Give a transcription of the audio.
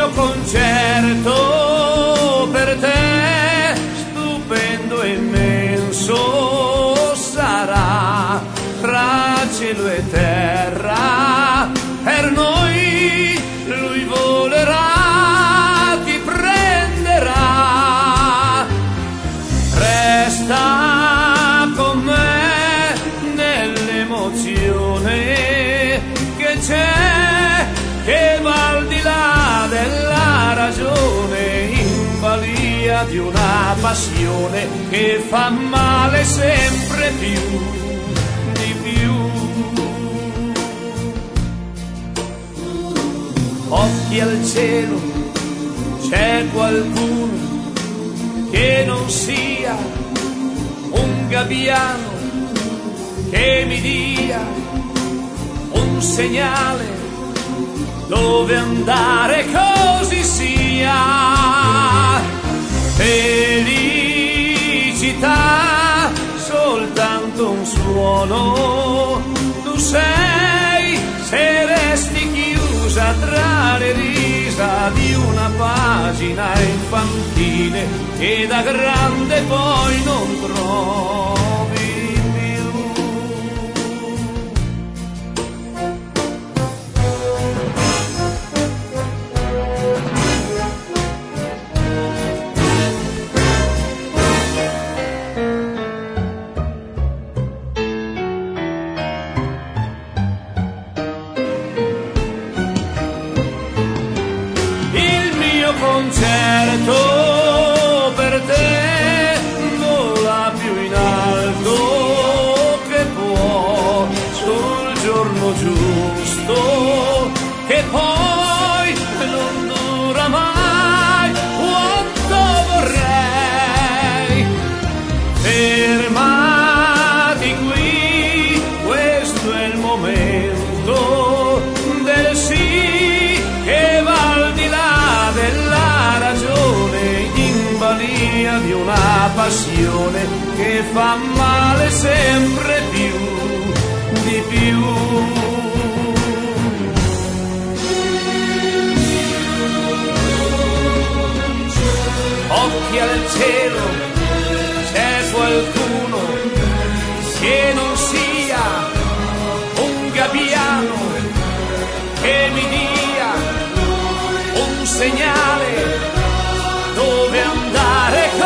mio concerto per te, stupendo e immenso, sarà tra cielo e terra. Per noi lui volerà, ti prenderà. Resta con me nell'emozione che c'è, che va al di là della ragione, in balia di una passione che fa male sempre più, di più. Occhi al cielo, c'è qualcuno che non sia un gabbiano, che mi dia un segnale dove andare, così sia. Felicità, soltanto un suono, tu sei, se resti chiusa tra le risa di una pagina infantile che da grande poi non trovi più. Concerto per te vola più in alto che può, sul giorno giusto, che poi non dura mai quanto vorrei. Fermati qui, questo è il momento del sì, che va al di là della ragione, in balia di una passione che fa male sempre più, di più. Occhi al cielo, c'è qualcuno che non sia un gabbiano, che mi dia un segnale dove andare.